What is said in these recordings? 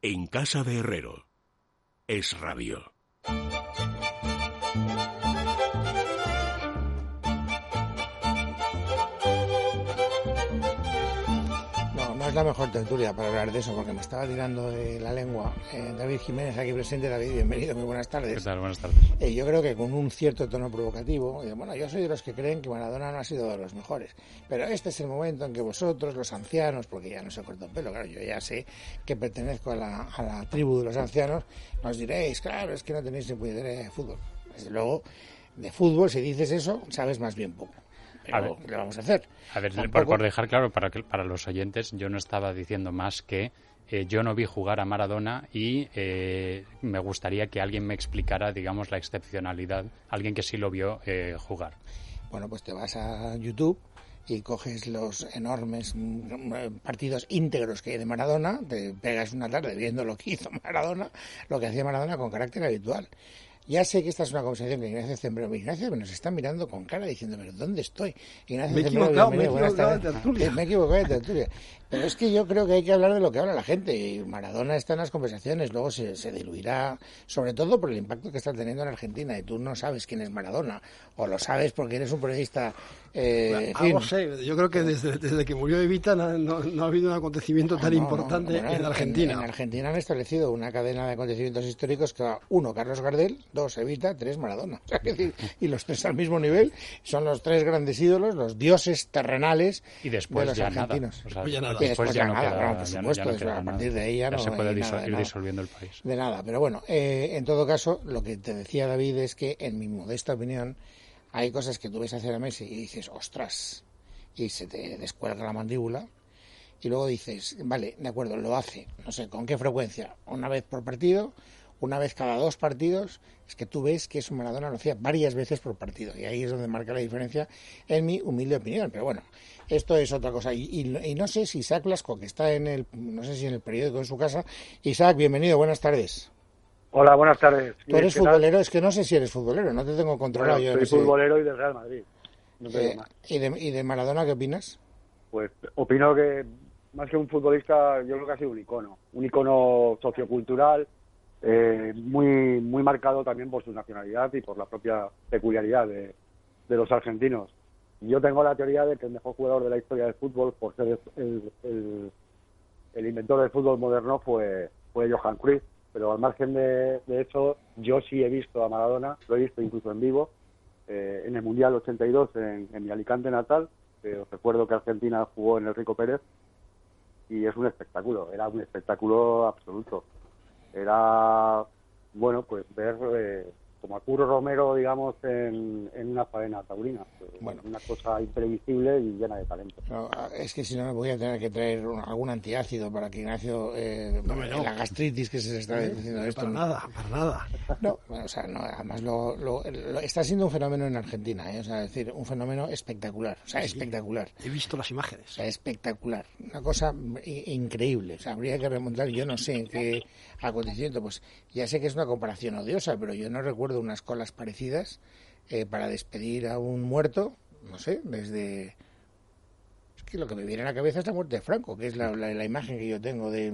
En casa de Herrero. Es Radio. No es la mejor tertulia para hablar de eso, porque me estaba tirando de la lengua. David Jiménez, aquí presente. David, bienvenido, muy buenas tardes. ¿Qué tal? Buenas tardes. Yo creo que con un cierto tono provocativo, bueno, yo soy de los que creen que Maradona no ha sido de los mejores, pero este es el momento en que vosotros, los ancianos, porque ya no se corta un pelo, claro, yo ya sé que pertenezco a la tribu de los ancianos, nos diréis, claro, es que no tenéis ni puñetera idea de fútbol. Desde luego, de fútbol, si dices eso, sabes más bien poco. Pero, ¿qué vamos a hacer? A ver, Tampoco... por dejar claro para los oyentes, yo no estaba diciendo más que yo no vi jugar a Maradona y me gustaría que alguien me explicara, digamos, la excepcionalidad, alguien que sí lo vio jugar. Bueno, pues te vas a YouTube y coges los enormes partidos íntegros que hay de Maradona, te pegas una tarde viendo lo que hizo Maradona, lo que hacía Maradona con carácter habitual. Ya sé que esta es una conversación que Ignacio Zembrero nos está mirando con cara diciendo, pero ¿dónde estoy? Ignacio me he equivocado de tertulia. Pero es que yo creo que hay que hablar de lo que habla la gente, y Maradona está en las conversaciones, luego se diluirá, sobre todo por el impacto que está teniendo en Argentina, y tú no sabes quién es Maradona, o lo sabes porque eres un periodista... Algo sé, yo creo que desde que murió Evita no ha habido un acontecimiento tan importante en Argentina. En Argentina han establecido una cadena de acontecimientos históricos que va, 1, Carlos Gardel, 2, Evita, 3, Maradona. O sea, es decir, y los tres al mismo nivel, son los tres grandes ídolos, los dioses terrenales y después de los ya argentinos. Nada. O sea, ya nada. Después ya no nada, queda, claro, por supuesto, a partir de ahí ya se no puede ir disolviendo el país. De nada, pero bueno, en todo caso, lo que te decía David es que, en mi modesta opinión, hay cosas que tú ves hacer a Messi y dices, ostras, y se te descuelga la mandíbula, y luego dices, vale, de acuerdo, lo hace, no sé, ¿con qué frecuencia? ¿Una vez por partido? ¿Una vez cada 2 partidos? Es que tú ves que eso Maradona lo hacía varias veces por partido, y ahí es donde marca la diferencia, en mi humilde opinión. Pero bueno, esto es otra cosa. Y no sé si Isaac Lasco, que está no sé si en el periódico en su casa. Isaac, bienvenido, buenas tardes. Hola, buenas tardes. ¿Tú eres futbolero? Es que no sé si eres futbolero, no te tengo controlado. Bueno, soy futbolero y del Real Madrid. No más. ¿Y de Maradona qué opinas? Pues opino que, más que un futbolista, yo creo que ha sido un icono sociocultural, muy marcado también por su nacionalidad y por la propia peculiaridad de los argentinos. Yo tengo la teoría de que el mejor jugador de la historia del fútbol, por ser el inventor del fútbol moderno, fue Johan Cruyff. Pero al margen de eso, yo sí he visto a Maradona, lo he visto incluso en vivo, en el Mundial 82 en mi Alicante natal. Os recuerdo que Argentina jugó en el Rico Pérez, y es un espectáculo, era un espectáculo absoluto. Era, bueno, pues ver como a Curro Romero, digamos, en una faena taurina. Bueno, una cosa imprevisible y llena de talento. No, es que si no me voy a tener que traer algún antiácido para que Ignacio, la gastritis que se le está diciendo esto. Para nada. No, o sea, no, además lo está siendo un fenómeno en Argentina, o sea, es decir, un fenómeno espectacular, o sea, sí, espectacular. He visto las imágenes. O sea, espectacular, una cosa increíble, o sea, habría que remontar, yo no sé en qué acontecimiento, pues ya sé que es una comparación odiosa, pero yo no recuerdo unas colas parecidas para despedir a un muerto, no sé, desde... Es que lo que me viene a la cabeza es la muerte de Franco, que es la imagen que yo tengo de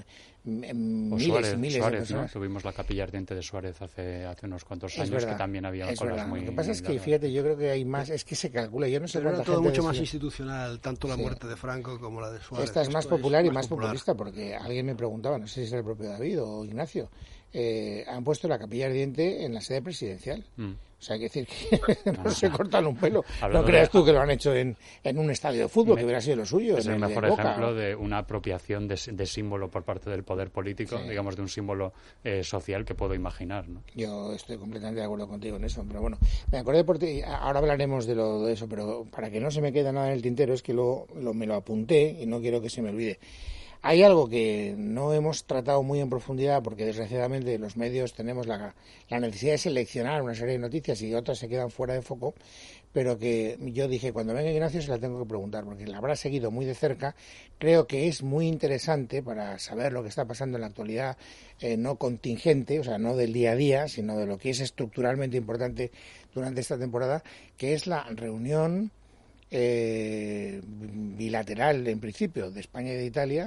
miles de personas. ¿No? Tuvimos la capilla ardiente de Suárez hace unos cuantos años, verdad, que también había colas muy... Lo que pasa es que, fíjate, yo creo que hay más, es que se calcula, yo no sé cuánta gente... Pero era todo mucho más institucional, tanto la muerte de Franco como la de Suárez. Esta es más popular y más populista, porque alguien me preguntaba, no sé si es el propio David o Ignacio, han puesto la capilla ardiente en la sede presidencial. O sea, hay que decir que no se cortan un pelo. No creas tú que lo han hecho en un estadio de fútbol, que hubiera sido lo suyo. Es el mejor ejemplo de una apropiación de símbolo por parte del poder político, sí, digamos, de un símbolo social que puedo imaginar, ¿no? Yo estoy completamente de acuerdo contigo en eso, pero bueno, me acordé por ti, ahora hablaremos de eso, pero para que no se me quede nada en el tintero, es que me lo apunté y no quiero que se me olvide. Hay algo que no hemos tratado muy en profundidad porque desgraciadamente los medios tenemos la necesidad de seleccionar una serie de noticias y otras se quedan fuera de foco, pero que yo dije, cuando venga Ignacio se la tengo que preguntar porque la habrá seguido muy de cerca. Creo que es muy interesante para saber lo que está pasando en la actualidad, no contingente, o sea, no del día a día, sino de lo que es estructuralmente importante durante esta temporada, que es la reunión bilateral, en principio, de España y de Italia,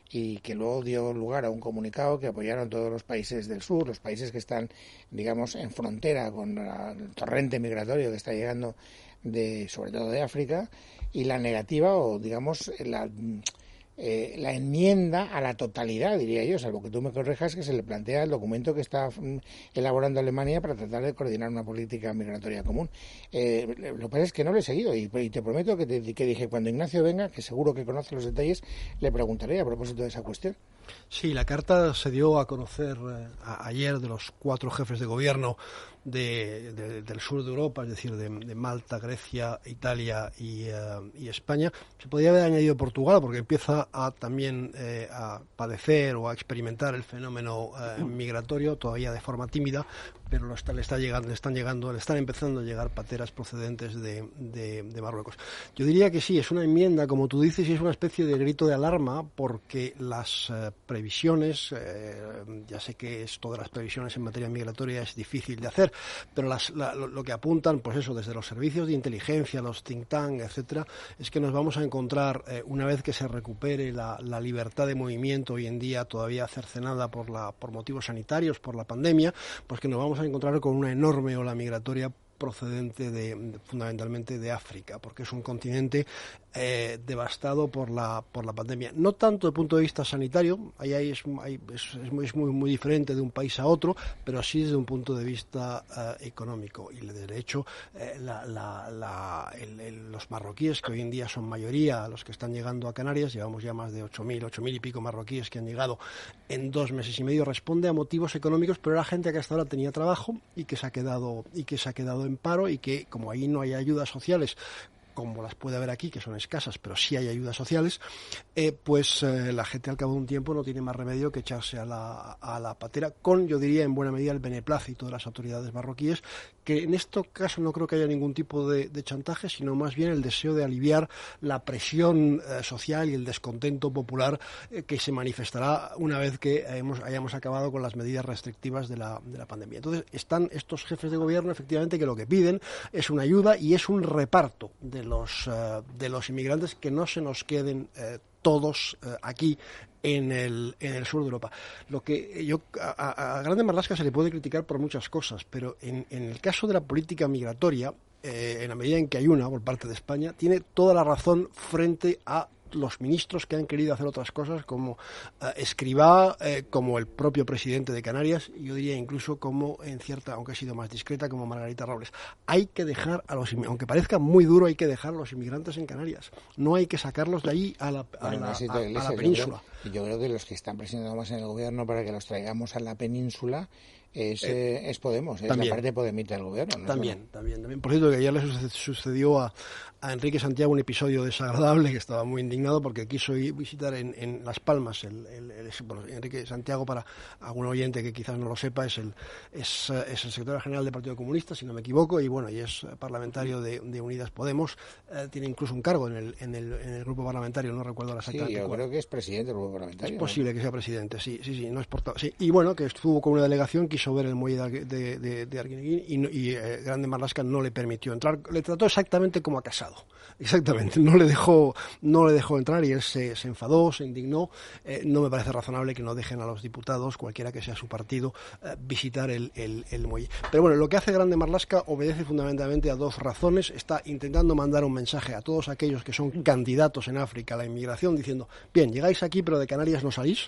y que luego dio lugar a un comunicado que apoyaron todos los países del sur, los países que están, digamos, en frontera con el torrente migratorio que está llegando sobre todo de África, y la negativa o, digamos, la enmienda a la totalidad, diría yo, salvo que tú me corrijas, que se le plantea el documento que está elaborando Alemania para tratar de coordinar una política migratoria común. Lo que pasa es que no lo he seguido y te prometo que dije, cuando Ignacio venga, que seguro que conoce los detalles, le preguntaré a propósito de esa cuestión. Sí, la carta se dio a conocer ayer de los 4 jefes de gobierno del sur de Europa, es decir, de Malta, Grecia, Italia y España. Se podría haber añadido Portugal porque empieza también a padecer o a experimentar el fenómeno migratorio, todavía de forma tímida, pero le están empezando a llegar pateras procedentes de Marruecos. Yo diría que sí, es una enmienda, como tú dices, y es una especie de grito de alarma porque las previsiones, ya sé que esto de las previsiones en materia migratoria es difícil de hacer, pero lo que apuntan, pues eso, desde los servicios de inteligencia, los think tank, etcétera, es que nos vamos a encontrar, una vez que se recupere la libertad de movimiento hoy en día todavía cercenada por motivos sanitarios, por la pandemia, pues que nos vamos a encontrar con una enorme ola migratoria procedente fundamentalmente de África, porque es un continente devastado por la pandemia. No tanto desde el punto de vista sanitario, ahí es muy diferente de un país a otro, pero sí desde un punto de vista económico. Y de hecho, los marroquíes, que hoy en día son mayoría los que están llegando a Canarias, llevamos ya más de 8.000 y pico marroquíes que han llegado en 2 meses y medio, responde a motivos económicos, pero era gente que hasta ahora tenía trabajo y que se ha quedado en paro, y que, como ahí no hay ayudas sociales como las puede haber aquí, que son escasas, pero sí hay ayudas sociales, la gente al cabo de un tiempo no tiene más remedio que echarse a la patera, con, yo diría, en buena medida el beneplácito de las autoridades marroquíes, que en este caso no creo que haya ningún tipo de chantaje, sino más bien el deseo de aliviar la presión social y el descontento popular que se manifestará una vez que hayamos acabado con las medidas restrictivas de la pandemia. Entonces, están estos jefes de gobierno, efectivamente, que lo que piden es una ayuda y es un reparto de los inmigrantes, que no se nos queden todos aquí en el sur de Europa. Lo que yo a Grande Marlaska se le puede criticar por muchas cosas, pero en el caso de la política migratoria, en la medida en que hay una por parte de España, tiene toda la razón frente a los ministros que han querido hacer otras cosas, como Escrivá, como el propio presidente de Canarias, y yo diría incluso como, en cierta, aunque ha sido más discreta, como Margarita Robles. Hay que dejar aunque parezca muy duro, hay que dejar a los inmigrantes en Canarias. No hay que sacarlos de ahí a la península. Yo creo que los que están presionando más en el gobierno para que los traigamos a la península es Podemos, es la parte podemita del gobierno, ¿no? También. Por cierto, que ayer le sucedió a Enrique Santiago un episodio desagradable, que estaba muy indignado porque quiso ir visitar en Las Palmas. Enrique Santiago, para algún oyente que quizás no lo sepa, es el secretario general del Partido Comunista, si no me equivoco, y es parlamentario de Unidas Podemos. Tiene incluso un cargo en el grupo parlamentario, no recuerdo la exacta. Sí, yo creo que es presidente del grupo parlamentario. Es posible que sea presidente, sí, no es portavoz. Sí. Y bueno, que estuvo con una delegación, quiso ver el muelle de Arguineguín y Grande Marlaska no le permitió entrar. Le trató exactamente como a Casado. Exactamente, no le dejó entrar, y él se enfadó, se indignó. No me parece razonable que no dejen a los diputados, cualquiera que sea su partido, visitar el muelle. Pero bueno, lo que hace Grande Marlaska obedece fundamentalmente a 2 razones. Está intentando mandar un mensaje a todos aquellos que son candidatos en África a la inmigración, diciendo, bien, llegáis aquí, pero de Canarias no salís.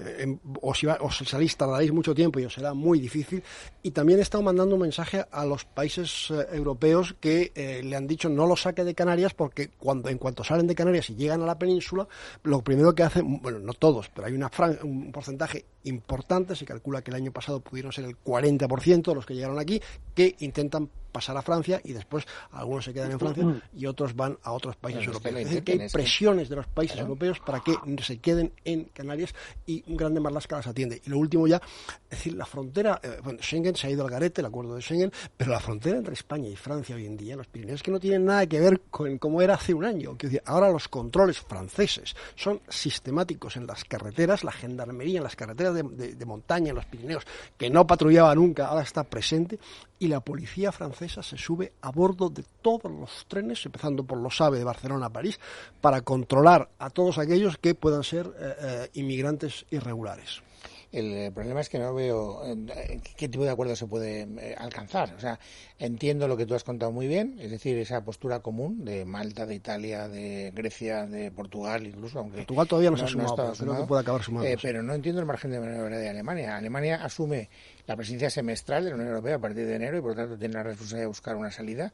O si salís tardaréis mucho tiempo y os será muy difícil. Y también está mandando un mensaje a los países europeos que le han dicho no los saque de Canarias, porque en cuanto salen de Canarias y llegan a la península, lo primero que hacen, bueno, no todos, pero hay un porcentaje importante, se calcula que el año pasado pudieron ser el 40% de los que llegaron aquí, que intentan pasar a Francia, y después algunos se quedan en Francia y otros van a otros países europeos. Es decir, que hay presiones de los países europeos para que se queden en Canarias, y un Grande Marlaska las atiende. Y lo último ya, es decir, la frontera, Schengen se ha ido al garete, el acuerdo de Schengen, pero la frontera entre España y Francia hoy en día, los Pirineos, que no tienen nada que ver con cómo era hace un año. Quiero decir, ahora los controles franceses son sistemáticos en las carreteras, la gendarmería en las carreteras de montaña en los Pirineos, que no patrullaba nunca, ahora está presente, y la policía francesa se sube a bordo de todos los trenes, empezando por los AVE de Barcelona a París, para controlar a todos aquellos que puedan ser inmigrantes irregulares. El problema es que no veo qué tipo de acuerdo se puede alcanzar. O sea, entiendo lo que tú has contado muy bien, es decir, esa postura común de Malta, de Italia, de Grecia, de Portugal, incluso, aunque Portugal todavía no se ha sumado, pero creo que puede acabar sumándose. Pero no entiendo el margen de maniobra de Alemania. Alemania asume la presidencia semestral de la Unión Europea a partir de enero y, por lo tanto, tiene la responsabilidad de buscar una salida.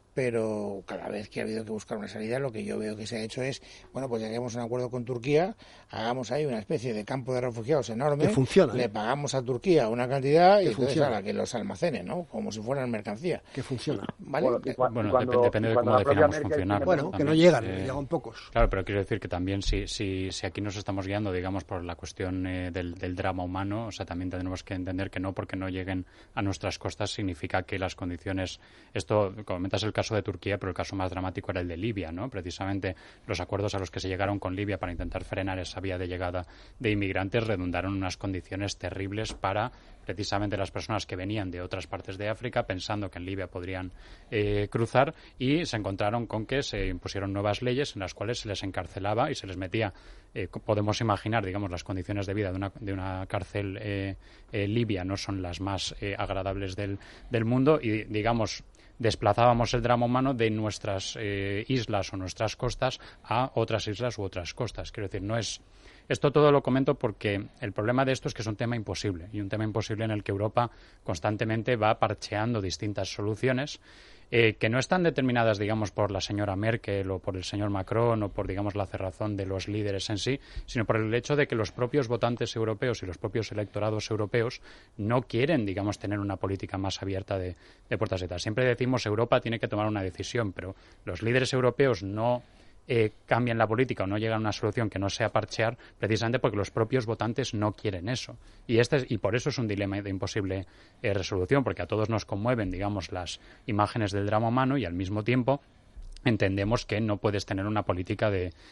Pero cada vez que ha habido que buscar una salida, lo que yo veo que se ha hecho es, bueno, pues lleguemos a un acuerdo con Turquía, hagamos ahí una especie de campo de refugiados enorme, que funciona, le pagamos a Turquía una cantidad y entonces a la que los almacene, ¿no? Como si fueran mercancía. Que funciona. ¿Vale? Bueno, depende de cómo definamos funcionar. Bueno, que no llegan, llegan pocos. Claro, pero quiero decir que también si aquí nos estamos guiando, digamos, por la cuestión del drama humano, o sea, también tenemos que entender que no porque no lleguen a nuestras costas significa que las condiciones, esto, comentas el caso de Turquía, pero el caso más dramático era el de Libia, ¿no? Precisamente los acuerdos a los que se llegaron con Libia para intentar frenar esa vía de llegada de inmigrantes redundaron en unas condiciones terribles para precisamente las personas que venían de otras partes de África pensando que en Libia podrían cruzar, y se encontraron con que se impusieron nuevas leyes en las cuales se les encarcelaba y se les metía, podemos imaginar, digamos, las condiciones de vida de una cárcel libia no son las más agradables del mundo, y digamos desplazábamos el drama humano de nuestras islas o nuestras costas a otras islas u otras costas. Quiero decir, no es... Esto todo lo comento porque el problema de esto es que es un tema imposible, y un tema imposible en el que Europa constantemente va parcheando distintas soluciones que no están determinadas, digamos, por la señora Merkel o por el señor Macron o por, digamos, la cerrazón de los líderes en sí, sino por el hecho de que los propios votantes europeos y los propios electorados europeos no quieren, digamos, tener una política más abierta de puertas y tal. Siempre decimos Europa tiene que tomar una decisión, pero los líderes europeos no cambian la política o no llegan a una solución que no sea parchear, precisamente porque los propios votantes no quieren eso. Y por eso es un dilema de imposible resolución, porque a todos nos conmueven, digamos, las imágenes del drama humano, y al mismo tiempo entendemos que no puedes tener una política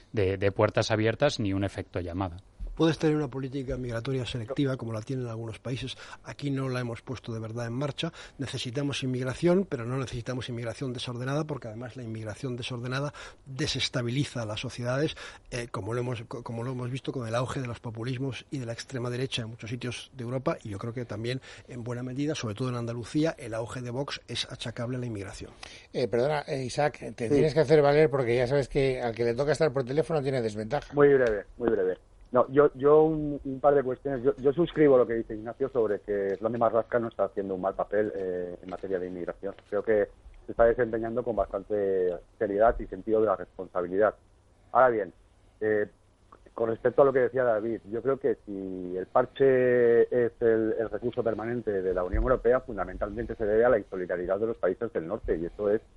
de puertas abiertas ni un efecto llamada. Puedes tener una política migratoria selectiva, como la tienen algunos países. Aquí no la hemos puesto de verdad en marcha. Necesitamos inmigración, pero no necesitamos inmigración desordenada, porque además la inmigración desordenada desestabiliza a las sociedades, como lo hemos visto con el auge de los populismos y de la extrema derecha en muchos sitios de Europa, y yo creo que también en buena medida, sobre todo en Andalucía, el auge de Vox es achacable a la inmigración. Perdona, Isaac, tienes que hacer valer, porque ya sabes que al que le toca estar por teléfono tiene desventaja. Muy breve, muy breve. No, yo un par de cuestiones. Yo suscribo lo que dice Ignacio sobre que Slone Marlaska no está haciendo un mal papel en materia de inmigración. Creo que se está desempeñando con bastante seriedad y sentido de la responsabilidad. Ahora bien, con respecto a lo que decía David, yo creo que si el parche es el recurso permanente de la Unión Europea, fundamentalmente se debe a la insolidaridad de los países del norte, y eso es,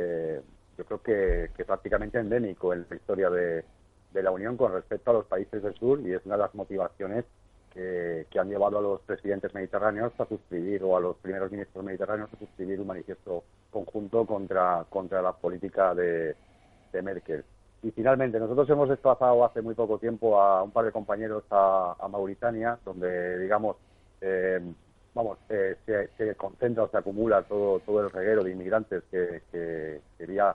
yo creo que prácticamente endémico en la historia de la Unión con respecto a los países del sur, y es una de las motivaciones que han llevado a los presidentes mediterráneos a suscribir, o a los primeros ministros mediterráneos a suscribir un manifiesto conjunto contra la política de Merkel. Y finalmente, nosotros hemos desplazado hace muy poco tiempo a un par de compañeros a Mauritania, donde, digamos, se concentra o se acumula todo el reguero de inmigrantes que sería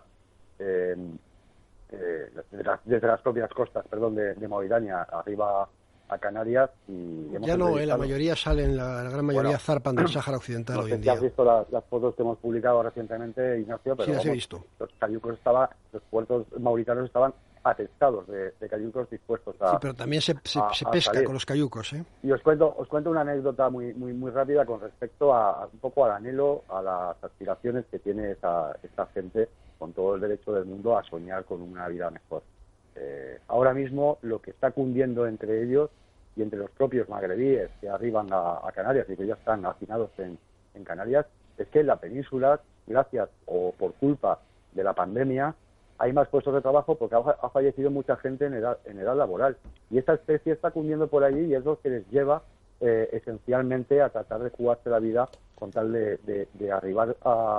desde las propias costas, de Mauritania arriba a Canarias. Y ya no, la mayoría salen, la gran mayoría zarpan del Sáhara Occidental hoy en día. ¿Has visto las fotos que hemos publicado recientemente, Ignacio? Pero sí, las he visto. Los puertos mauritanos estaban atestados de cayucos dispuestos a... Sí, pero también se pesca salir con los cayucos, ¿eh? Y os cuento una anécdota muy rápida con respecto a un poco al anhelo, a las aspiraciones que tiene esta gente, con todo el derecho del mundo a soñar con una vida mejor. Ahora mismo lo que está cundiendo entre ellos y entre los propios magrebíes que arriban a Canarias y que ya están hacinados en Canarias, es que en la península, gracias o por culpa de la pandemia, hay más puestos de trabajo porque ha fallecido mucha gente en edad laboral. Y esta especie está cundiendo por allí, y es lo que les lleva esencialmente a tratar de jugarse la vida con tal de arribar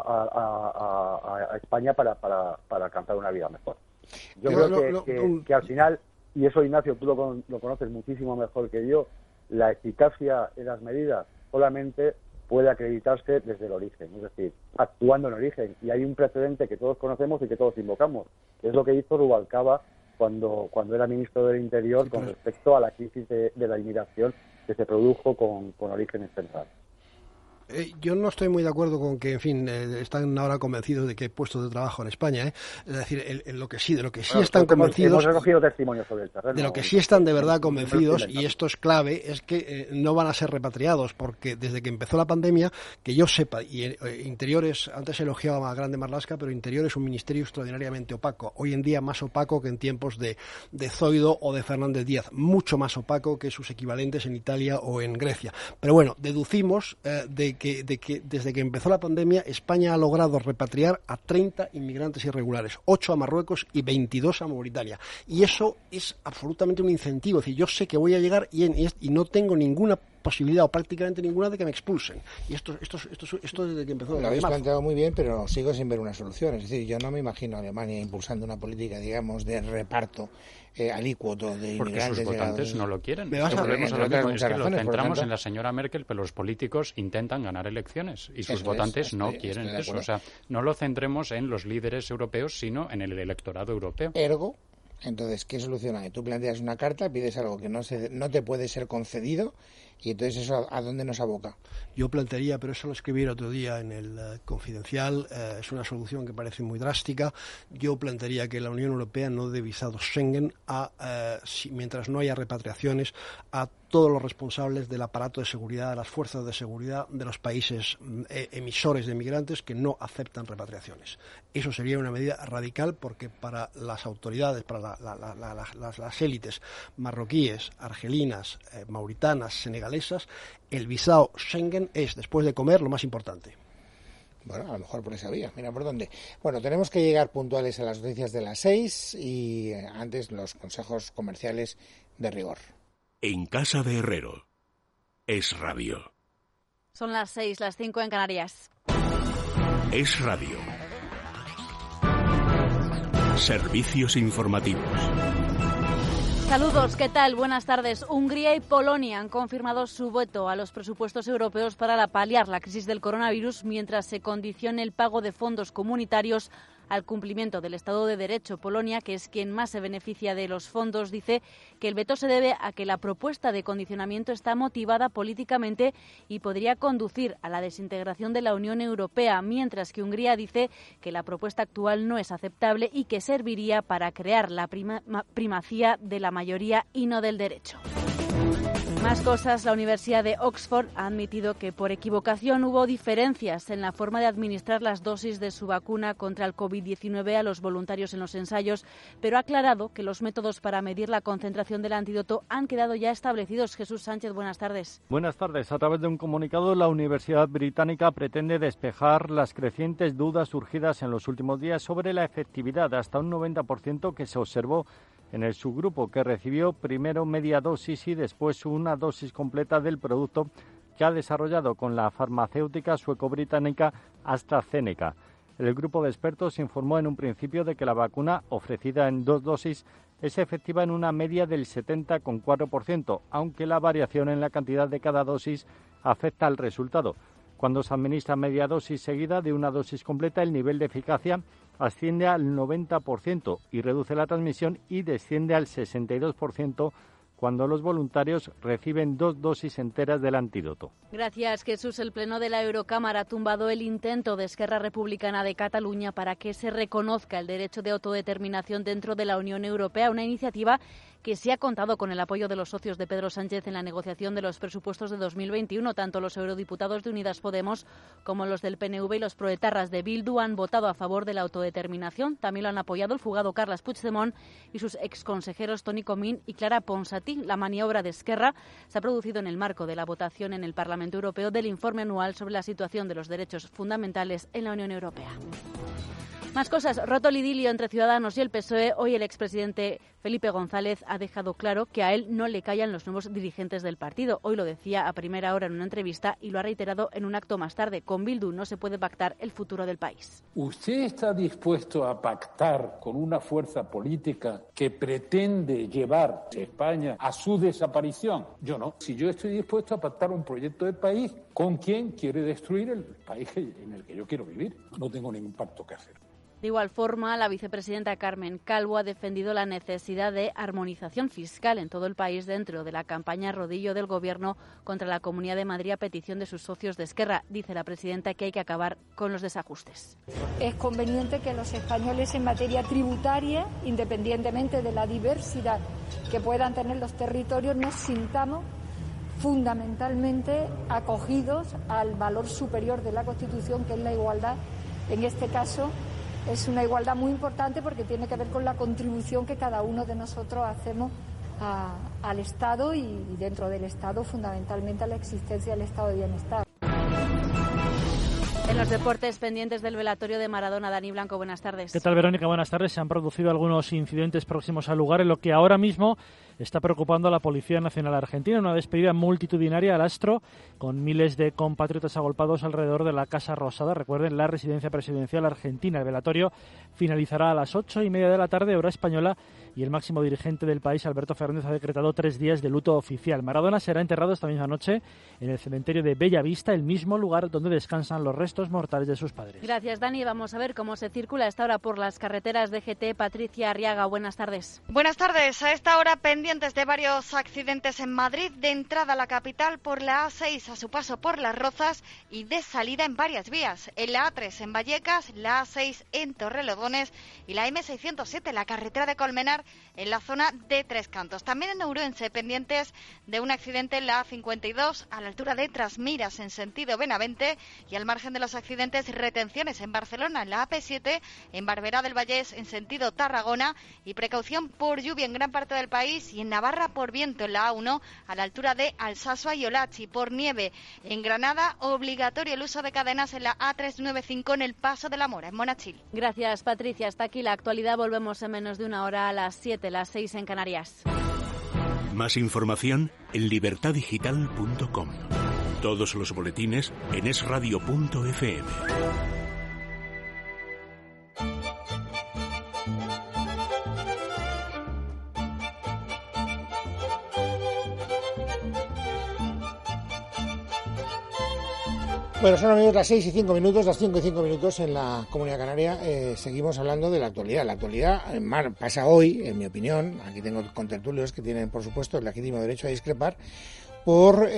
a España para alcanzar una vida mejor. Yo creo que al final, y eso, Ignacio, tú lo conoces muchísimo mejor que yo, la eficacia en las medidas solamente puede acreditarse desde el origen, es decir, actuando en origen. Y hay un precedente que todos conocemos y que todos invocamos, que es lo que hizo Rubalcaba cuando era ministro del Interior con respecto a la crisis de la inmigración que se produjo con origen en Central. Yo no estoy muy de acuerdo con que, en fin, están ahora convencidos de que hay puestos de trabajo en España, ¿eh? Es decir, de lo que sí están convencidos, hemos recogido testimonios sobre el terreno. De lo que sí están de verdad convencidos, y esto es clave, es que no van a ser repatriados, porque desde que empezó la pandemia, que yo sepa, y Interiores, antes elogiaba a Grande Marlaska, pero Interior es un ministerio extraordinariamente opaco, hoy en día más opaco que en tiempos de Zoido o de Fernández Díaz, mucho más opaco que sus equivalentes en Italia o en Grecia. Pero bueno, deducimos de que desde que empezó la pandemia España ha logrado repatriar a 30 inmigrantes irregulares, 8 a Marruecos y 22 a Mauritania. Y eso es absolutamente un incentivo. Es decir, yo sé que voy a llegar y no tengo ninguna posibilidad o prácticamente ninguna de que me expulsen. Y esto desde que empezó. Lo habéis planteado muy bien, pero sigo sin ver una solución. Es decir, yo no me imagino a Alemania impulsando una política, digamos, de reparto alícuoto de inmigrantes. Porque sus votantes no lo quieren. Es que lo centramos en la señora Merkel, pero los políticos intentan ganar elecciones y sus votantes no quieren eso. O sea, no lo centremos en los líderes europeos, sino en el electorado europeo. Ergo, entonces, ¿qué solución hay? Tú planteas una carta, pides algo que no te puede ser concedido, y entonces eso ¿a dónde nos aboca? Yo plantearía, pero eso lo escribí el otro día en el Confidencial, es una solución que parece muy drástica. Yo plantearía que la Unión Europea no dé visados Schengen mientras no haya repatriaciones a todos los responsables del aparato de seguridad, de las fuerzas de seguridad de los países emisores de migrantes que no aceptan repatriaciones. Eso sería una medida radical, porque para las autoridades, para las élites marroquíes, argelinas, mauritanas, senegalesas, el visado Schengen es, después de comer, lo más importante. Bueno, a lo mejor por esa vía, mira por dónde. Bueno, tenemos que llegar puntuales a las noticias de las 6 y antes los consejos comerciales de rigor. En casa de Herrero. Es radio. Son las 6, las 5 en Canarias. Es radio. Servicios informativos. Saludos, ¿qué tal? Buenas tardes. Hungría y Polonia han confirmado su veto a los presupuestos europeos para paliar la crisis del coronavirus mientras se condicione el pago de fondos comunitarios al cumplimiento del Estado de Derecho. Polonia, que es quien más se beneficia de los fondos, dice que el veto se debe a que la propuesta de condicionamiento está motivada políticamente y podría conducir a la desintegración de la Unión Europea, mientras que Hungría dice que la propuesta actual no es aceptable y que serviría para crear la primacía de la mayoría y no del derecho. Más cosas, la Universidad de Oxford ha admitido que por equivocación hubo diferencias en la forma de administrar las dosis de su vacuna contra el COVID-19 a los voluntarios en los ensayos, pero ha aclarado que los métodos para medir la concentración del antídoto han quedado ya establecidos. Jesús Sánchez, buenas tardes. Buenas tardes. A través de un comunicado, la Universidad Británica pretende despejar las crecientes dudas surgidas en los últimos días sobre la efectividad de hasta un 90% que se observó en el subgrupo que recibió primero media dosis y después una dosis completa del producto que ha desarrollado con la farmacéutica sueco-británica AstraZeneca. El grupo de expertos informó en un principio de que la vacuna, ofrecida en 2 dosis, es efectiva en una media del 70,4%, aunque la variación en la cantidad de cada dosis afecta al resultado. Cuando se administra media dosis seguida de una dosis completa, el nivel de eficacia asciende al 90% y reduce la transmisión, y desciende al 62% cuando los voluntarios reciben 2 dosis enteras del antídoto. Gracias, Jesús. El Pleno de la Eurocámara ha tumbado el intento de Esquerra Republicana de Cataluña para que se reconozca el derecho de autodeterminación dentro de la Unión Europea, una iniciativa que sí ha contado con el apoyo de los socios de Pedro Sánchez en la negociación de los presupuestos de 2021. Tanto los eurodiputados de Unidas Podemos como los del PNV y los proetarras de Bildu han votado a favor de la autodeterminación. También lo han apoyado el fugado Carles Puigdemont y sus exconsejeros Toni Comín y Clara Ponsatí. La maniobra de Esquerra se ha producido en el marco de la votación en el Parlamento Europeo del informe anual sobre la situación de los derechos fundamentales en la Unión Europea. Más cosas. Roto el idilio entre Ciudadanos y el PSOE. Hoy el expresidente Felipe González ha dejado claro que a él no le callan los nuevos dirigentes del partido. Hoy lo decía a primera hora en una entrevista y lo ha reiterado en un acto más tarde. Con Bildu no se puede pactar el futuro del país. ¿Usted está dispuesto a pactar con una fuerza política que pretende llevar a España a su desaparición? Yo no. Si yo estoy dispuesto a pactar un proyecto de país con quien quiere destruir el país en el que yo quiero vivir, no tengo ningún pacto que hacer. De igual forma, la vicepresidenta Carmen Calvo ha defendido la necesidad de armonización fiscal en todo el país dentro de la campaña rodillo del Gobierno contra la Comunidad de Madrid a petición de sus socios de Esquerra. Dice la presidenta que hay que acabar con los desajustes. Es conveniente que los españoles en materia tributaria, independientemente de la diversidad que puedan tener los territorios, nos sintamos fundamentalmente acogidos al valor superior de la Constitución, que es la igualdad. En este caso, es una igualdad muy importante porque tiene que ver con la contribución que cada uno de nosotros hacemos al Estado y dentro del Estado fundamentalmente a la existencia del Estado de bienestar. En los deportes pendientes del velatorio de Maradona, Dani Blanco, buenas tardes. ¿Qué tal, Verónica? Buenas tardes. Se han producido algunos incidentes próximos al lugar en lo que ahora mismo está preocupando a la Policía Nacional Argentina. Una despedida multitudinaria al astro con miles de compatriotas agolpados alrededor de la Casa Rosada. Recuerden, la residencia presidencial argentina. El velatorio finalizará a las 8:30 de la tarde, hora española, y el máximo dirigente del país, Alberto Fernández, ha decretado 3 días de luto oficial. Maradona será enterrado esta misma noche en el cementerio de Bellavista, el mismo lugar donde descansan los restos mortales de sus padres. Gracias, Dani. Vamos a ver cómo se circula a esta hora por las carreteras de GT. Patricia Arriaga, buenas tardes. Buenas tardes. A esta hora pendientes de varios accidentes en Madrid, de entrada a la capital por la A6 a su paso por Las Rozas y de salida en varias vías. En la A3 en Vallecas, la A6 en Torrelodones y la M607, la carretera de Colmenar, en la zona de Tres Cantos. También en Ourense, pendientes de un accidente en la A52 a la altura de Trasmiras en sentido Benavente, y al margen de los accidentes, retenciones en Barcelona en la AP7, en Barberá del Vallés en sentido Tarragona, y precaución por lluvia en gran parte del país, y en Navarra por viento en la A1 a la altura de Alsasua y Olachi. Por nieve en Granada, obligatorio el uso de cadenas en la A395 en el Paso de la Mora, en Monachil. Gracias, Patricia. Hasta aquí la actualidad. Volvemos en menos de una hora a las 7, las 6 en Canarias. Más información en libertadigital.com. Todos los boletines en esradio.fm. Bueno, son, amigos, las 6 y 5 minutos, las 5 y 5 minutos en la Comunidad Canaria. Seguimos hablando de la actualidad. La actualidad pasa hoy, en mi opinión. Aquí tengo contertulios que tienen, por supuesto, el legítimo derecho a discrepar por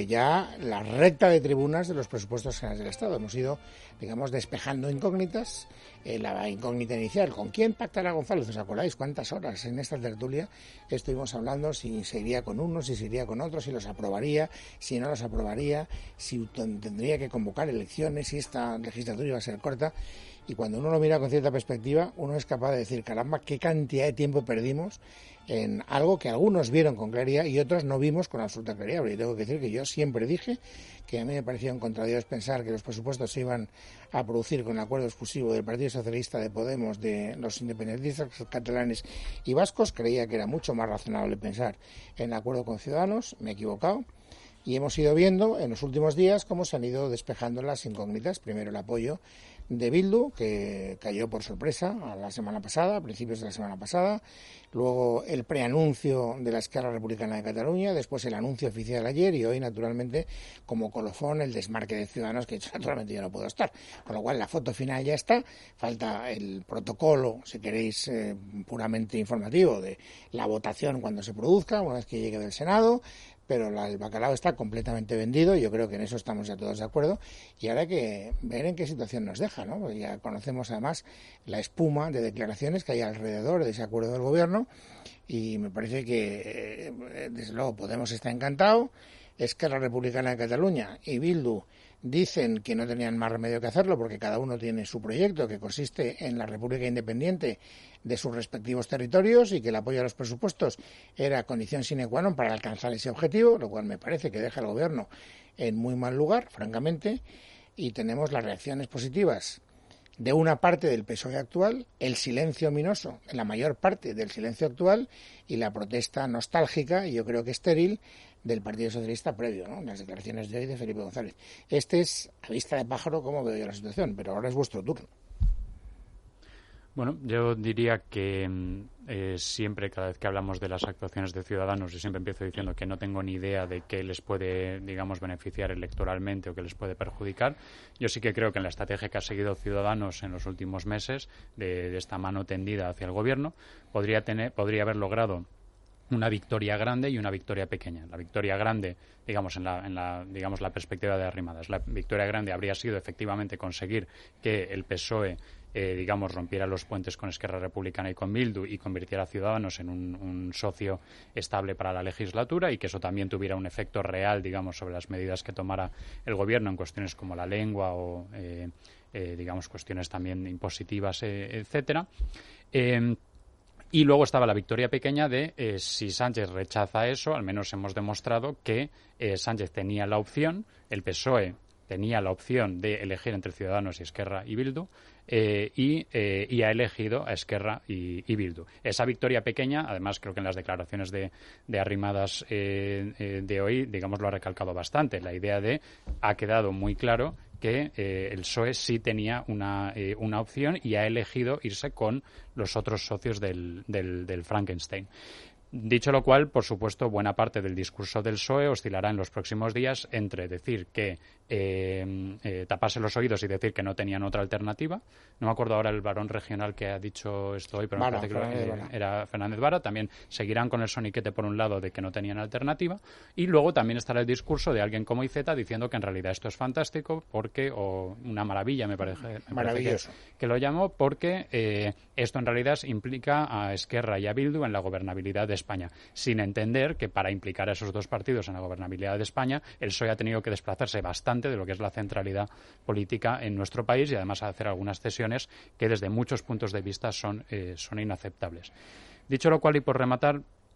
ya la recta de tribunas de los presupuestos generales del Estado. Hemos ido, digamos, despejando incógnitas. La incógnita inicial, ¿con quién pactará González? ¿Os acordáis cuántas horas en esta tertulia estuvimos hablando si se iría con unos, si se iría con otros, si los aprobaría, si no los aprobaría, si tendría que convocar elecciones, si esta legislatura iba a ser corta? Y cuando uno lo mira con cierta perspectiva, uno es capaz de decir, caramba, qué cantidad de tiempo perdimos en algo que algunos vieron con claridad y otros no vimos con absoluta claridad. Pero yo tengo que decir que yo siempre dije que a mí me parecía un contradios pensar que los presupuestos se iban a producir con el acuerdo exclusivo del Partido Socialista, de Podemos, de los independentistas catalanes y vascos. Creía que era mucho más razonable pensar en el acuerdo con Ciudadanos. Me he equivocado. Y hemos ido viendo en los últimos días cómo se han ido despejando las incógnitas. Primero el apoyo de Bildu, que cayó por sorpresa la semana pasada, a principios de la semana pasada. Luego el preanuncio de la Esquerra Republicana de Cataluña, después el anuncio oficial ayer y hoy, naturalmente, como colofón, el desmarque de Ciudadanos, que naturalmente yo no puedo estar. Con lo cual la foto final ya está. Falta el protocolo, si queréis, puramente informativo de la votación cuando se produzca, una vez que llegue del Senado. Pero el bacalao está completamente vendido, yo creo que en eso estamos ya todos de acuerdo, y ahora hay que ver en qué situación nos deja, ¿no? Porque ya conocemos además la espuma de declaraciones que hay alrededor de ese acuerdo del gobierno, y me parece que, desde luego, Podemos está encantado, Esquerra Republicana de Cataluña y Bildu dicen que no tenían más remedio que hacerlo porque cada uno tiene su proyecto, que consiste en la República Independiente de sus respectivos territorios, y que el apoyo a los presupuestos era condición sine qua non para alcanzar ese objetivo, lo cual me parece que deja al gobierno en muy mal lugar, francamente. Y tenemos las reacciones positivas de una parte del PSOE actual, el silencio ominoso en la mayor parte del silencio actual y la protesta nostálgica, y yo creo que estéril, del Partido Socialista previo, ¿no? Las declaraciones de hoy de Felipe González. Este es, a vista de pájaro, cómo veo yo la situación, pero ahora es vuestro turno. Bueno, yo diría que siempre, cada vez que hablamos de las actuaciones de Ciudadanos, yo siempre empiezo diciendo que no tengo ni idea de qué les puede, digamos, beneficiar electoralmente o qué les puede perjudicar. Yo sí que creo que en la estrategia que ha seguido Ciudadanos en los últimos meses, de esta mano tendida hacia el gobierno, podría haber logrado una victoria grande y una victoria pequeña. La victoria grande, digamos, en la perspectiva de Arrimadas, la victoria grande habría sido efectivamente conseguir que el PSOE rompiera los puentes con Esquerra Republicana y con Bildu y convirtiera a Ciudadanos en un socio estable para la legislatura, y que eso también tuviera un efecto real, digamos, sobre las medidas que tomara el gobierno en cuestiones como la lengua o, cuestiones también impositivas, etcétera. Y luego estaba la victoria pequeña de si Sánchez rechaza eso, al menos hemos demostrado que Sánchez tenía la opción, el PSOE tenía la opción de elegir entre Ciudadanos y Esquerra y Bildu, y ha elegido a Esquerra y Bildu. Esa victoria pequeña, además, creo que en las declaraciones de Arrimadas de hoy, digamos, lo ha recalcado bastante. La idea ha quedado muy claro que el PSOE sí tenía una opción y ha elegido irse con los otros socios del Frankenstein. Dicho lo cual, por supuesto, buena parte del discurso del PSOE oscilará en los próximos días entre decir que taparse los oídos y decir que no tenían otra alternativa. No me acuerdo ahora el varón regional que ha dicho esto hoy, pero me parece que era Fernández Vara. También seguirán con el soniquete, por un lado, de que no tenían alternativa. Y luego también estará el discurso de alguien como Iceta diciendo que en realidad esto es fantástico o una maravilla, me parece que lo llamó, porque esto en realidad implica a Esquerra y a Bildu en la gobernabilidad de España, sin entender que para implicar a esos dos partidos en la gobernabilidad de España, el PSOE ha tenido que desplazarse bastante de lo que es la centralidad política en nuestro país, y además hacer algunas cesiones que desde muchos puntos de vista son inaceptables. Dicho lo cual, y por rematar,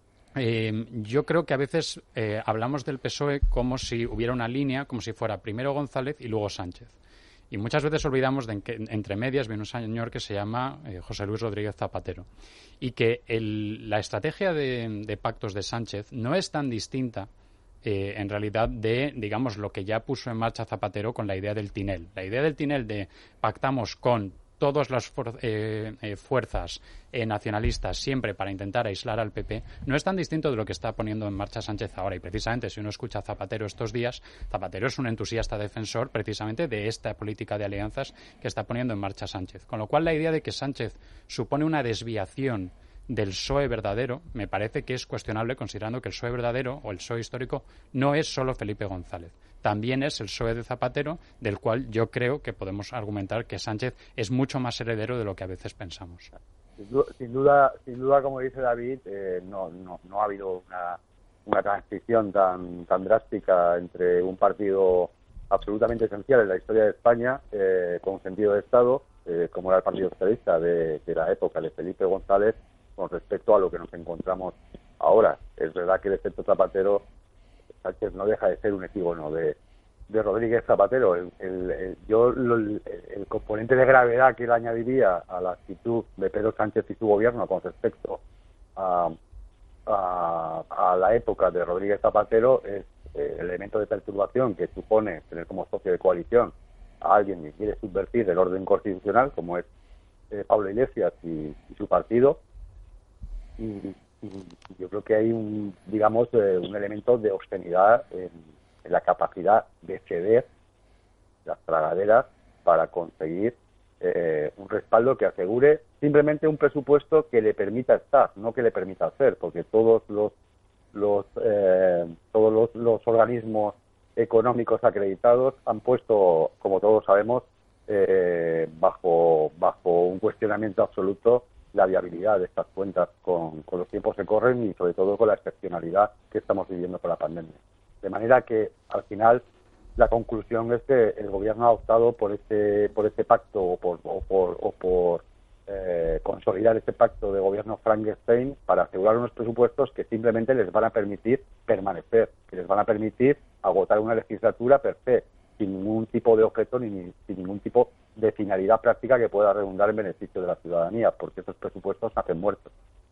yo creo que a veces hablamos del PSOE como si hubiera una línea, como si fuera primero González y luego Sánchez. Y muchas veces olvidamos de que entre medias viene un señor que se llama José Luis Rodríguez Zapatero, y que la estrategia de pactos de Sánchez no es tan distinta en realidad de, digamos, lo que ya puso en marcha Zapatero con la idea del Tinel. La idea del Tinel de pactamos con todas las fuerzas nacionalistas siempre para intentar aislar al PP, no es tan distinto de lo que está poniendo en marcha Sánchez ahora. Y precisamente, si uno escucha a Zapatero estos días, Zapatero es un entusiasta defensor precisamente de esta política de alianzas que está poniendo en marcha Sánchez. Con lo cual, la idea de que Sánchez supone una desviación del PSOE verdadero me parece que es cuestionable, considerando que el PSOE verdadero o el PSOE histórico no es solo Felipe González. También es el PSOE de Zapatero, del cual yo creo que podemos argumentar que Sánchez es mucho más heredero de lo que a veces pensamos. Sin duda, como dice David, no ha habido una transición tan drástica entre un partido absolutamente esencial en la historia de España, con sentido de Estado, como era el Partido Socialista de la época de Felipe González, con respecto a lo que nos encontramos ahora. Es verdad que el efecto Zapatero, Sánchez no deja de ser un epígono de Rodríguez Zapatero. El componente de gravedad que él añadiría a la actitud de Pedro Sánchez y su gobierno con respecto a la época de Rodríguez Zapatero es el elemento de perturbación que supone tener como socio de coalición a alguien que quiere subvertir el orden constitucional, como es Pablo Iglesias y su partido. Y yo creo que hay un elemento de obscenidad en la capacidad de ceder las tragaderas para conseguir un respaldo que asegure simplemente un presupuesto que le permita estar, no que le permita hacer, porque todos los organismos económicos acreditados han puesto, como todos sabemos, bajo un cuestionamiento absoluto la viabilidad de estas cuentas con los tiempos que corren y sobre todo con la excepcionalidad que estamos viviendo con la pandemia. De manera que al final la conclusión es que el gobierno ha optado por este pacto o por consolidar este pacto de gobierno Frankenstein para asegurar unos presupuestos que simplemente les van a permitir permanecer, que les van a permitir agotar una legislatura per se, sin ningún tipo de objeto ni sin ningún tipo de finalidad práctica que pueda redundar en beneficio de la ciudadanía, porque esos presupuestos nacen muertos.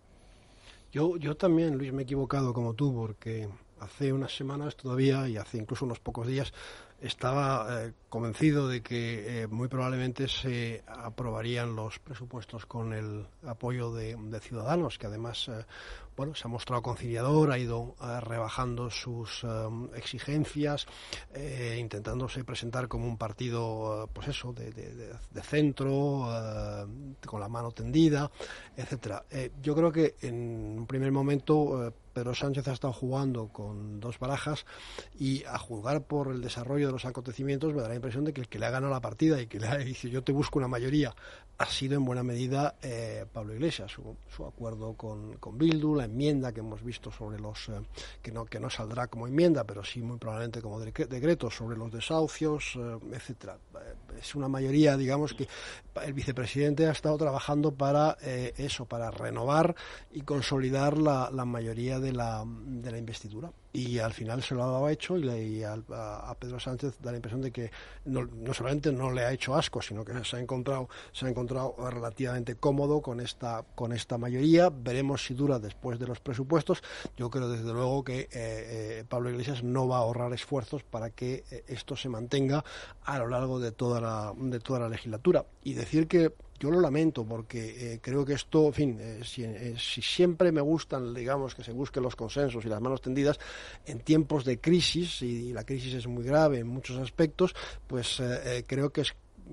Yo también, Luis, me he equivocado como tú, porque hace unas semanas todavía, y hace incluso unos pocos días, estaba convencido de que muy probablemente se aprobarían los presupuestos con el apoyo de Ciudadanos, que además se ha mostrado conciliador, ha ido rebajando sus exigencias, intentándose presentar como un partido de centro, con la mano tendida, etcétera. Yo creo que en un primer momento Pedro Sánchez ha estado jugando con dos barajas, y a juzgar por el desarrollo de los acontecimientos me da la impresión de que el que le ha ganado la partida y que le ha dicho yo te busco una mayoría ha sido en buena medida Pablo Iglesias, su acuerdo con Bildu, la enmienda que hemos visto sobre los que no saldrá como enmienda, pero sí muy probablemente como decreto sobre los desahucios, etcétera. Es una mayoría, digamos, que el vicepresidente ha estado trabajando para para renovar y consolidar la mayoría de la investidura, y al final se lo ha hecho, y a Pedro Sánchez da la impresión de que no solamente no le ha hecho asco, sino que se ha encontrado relativamente cómodo con esta mayoría. Veremos si dura después de los presupuestos. Yo creo desde luego que Pablo Iglesias no va a ahorrar esfuerzos para que esto se mantenga a lo largo de toda la legislatura, y decir que yo lo lamento, porque creo que esto, en fin, si siempre me gustan, digamos, que se busquen los consensos y las manos tendidas, en tiempos de crisis, y la crisis es muy grave en muchos aspectos, pues creo que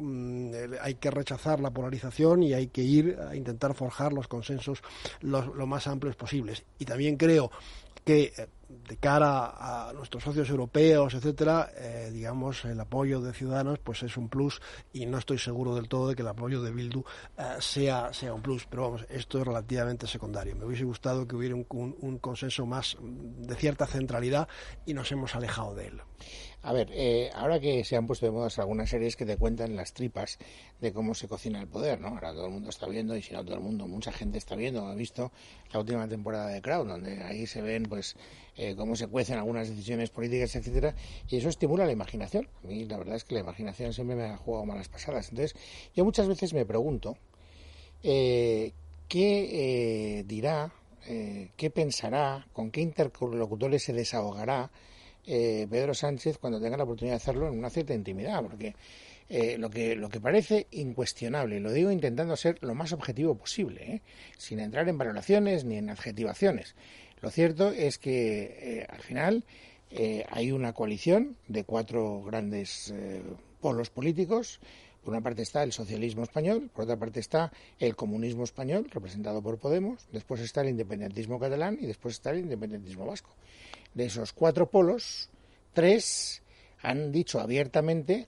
hay que rechazar la polarización y hay que ir a intentar forjar los consensos lo más amplios posibles. Y también creo que de cara a nuestros socios europeos, etcétera, digamos, el apoyo de Ciudadanos pues es un plus, y no estoy seguro del todo de que el apoyo de Bildu sea un plus, pero vamos, esto es relativamente secundario. Me hubiese gustado que hubiera un consenso más de cierta centralidad, y nos hemos alejado de él. A ver, ahora que se han puesto de moda algunas series que te cuentan las tripas de cómo se cocina el poder, ¿no? Ahora todo el mundo está viendo, y si no todo el mundo, mucha gente está viendo, ha visto la última temporada de Crown, donde ahí se ven pues cómo se cuecen algunas decisiones políticas, etcétera, y eso estimula la imaginación. A mí la verdad es que la imaginación siempre me ha jugado malas pasadas. Entonces, yo muchas veces me pregunto qué dirá, qué pensará, con qué interlocutores se desahogará Pedro Sánchez cuando tenga la oportunidad de hacerlo en una cierta intimidad, porque lo que parece incuestionable, lo digo intentando ser lo más objetivo posible, sin entrar en valoraciones ni en adjetivaciones. Lo cierto es que al final hay una coalición de 4 grandes polos políticos. Por una parte está el socialismo español, por otra parte está el comunismo español, representado por Podemos, después está el independentismo catalán y después está el independentismo vasco. De esos 4 polos, 3 han dicho abiertamente,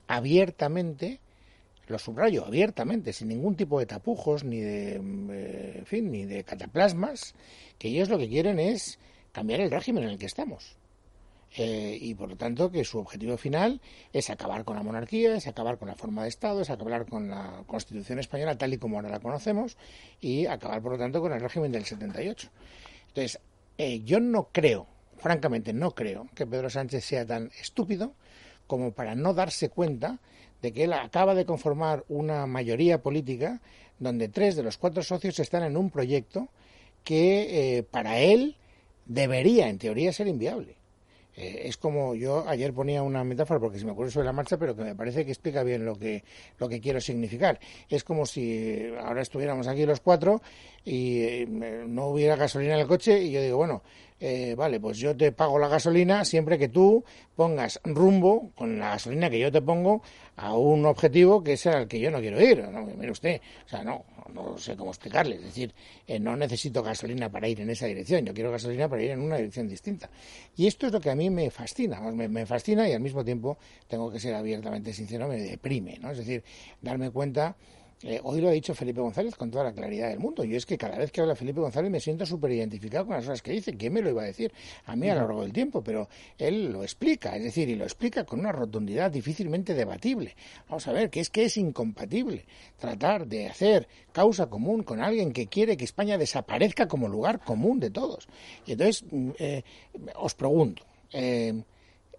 lo subrayo, abiertamente, sin ningún tipo de tapujos ni de cataplasmas, que ellos lo que quieren es cambiar el régimen en el que estamos. Y por lo tanto que su objetivo final es acabar con la monarquía, es acabar con la forma de Estado, es acabar con la Constitución española tal y como ahora la conocemos, y acabar por lo tanto con el régimen del 78. Entonces, yo no creo, francamente no creo, que Pedro Sánchez sea tan estúpido como para no darse cuenta de que él acaba de conformar una mayoría política donde 3 de los 4 socios están en un proyecto que para él debería, en teoría, ser inviable. Es como, yo ayer ponía una metáfora porque se me ocurre sobre la marcha, pero que me parece que explica bien lo que quiero significar. Es como si ahora estuviéramos aquí los 4 y no hubiera gasolina en el coche, y yo digo, bueno, vale, pues yo te pago la gasolina siempre que tú pongas rumbo con la gasolina que yo te pongo a un objetivo que es al que yo no quiero ir. No, mire usted, o sea, no sé cómo explicarle. Es decir, no necesito gasolina para ir en esa dirección, yo quiero gasolina para ir en una dirección distinta. Y esto es lo que a mí me fascina, me fascina, y al mismo tiempo, tengo que ser abiertamente sincero, me deprime, ¿no? Es decir, darme cuenta. Hoy lo ha dicho Felipe González con toda la claridad del mundo, y es que cada vez que habla Felipe González me siento súper identificado con las cosas que dice. ¿Quién me lo iba a decir a mí a lo largo del tiempo? Pero él lo explica, es decir, y lo explica con una rotundidad difícilmente debatible. Vamos a ver, que es incompatible tratar de hacer causa común con alguien que quiere que España desaparezca como lugar común de todos. Y entonces, os pregunto,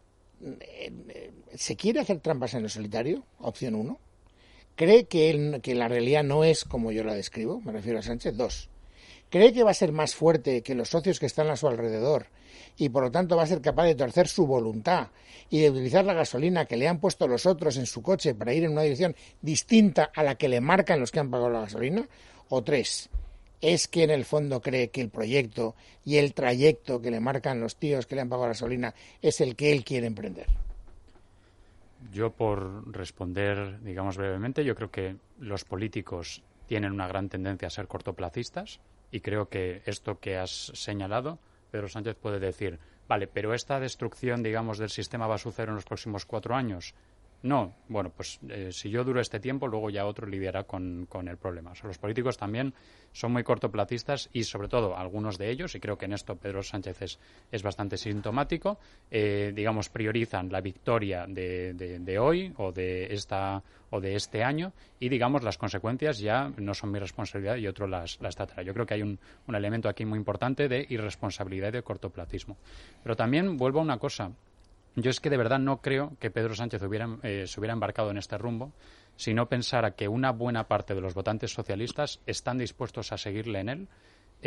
¿se quiere hacer trampas en el solitario? Opción 1. ¿Cree que la realidad no es como yo la describo? Me refiero a Sánchez. 2. ¿Cree que va a ser más fuerte que los socios que están a su alrededor y por lo tanto va a ser capaz de torcer su voluntad y de utilizar la gasolina que le han puesto los otros en su coche para ir en una dirección distinta a la que le marcan los que han pagado la gasolina? O 3. ¿Es que en el fondo cree que el proyecto y el trayecto que le marcan los tíos que le han pagado la gasolina es el que él quiere emprender? Yo, por responder, digamos brevemente, yo creo que los políticos tienen una gran tendencia a ser cortoplacistas y creo que esto que has señalado, Pedro Sánchez puede decir, vale, pero esta destrucción, digamos, del sistema va a suceder en los próximos 4 años. No, bueno, pues si yo duro este tiempo, luego ya otro lidiará con el problema. O sea, los políticos también son muy cortoplacistas y, sobre todo, algunos de ellos, y creo que en esto Pedro Sánchez es bastante sintomático, digamos, priorizan la victoria de hoy o de este año y, digamos, las consecuencias ya no son mi responsabilidad y otro las tratará. Yo creo que hay un elemento aquí muy importante de irresponsabilidad y de cortoplacismo. Pero también vuelvo a una cosa. Yo es que de verdad no creo que Pedro Sánchez se hubiera embarcado en este rumbo si no pensara que una buena parte de los votantes socialistas están dispuestos a seguirle en él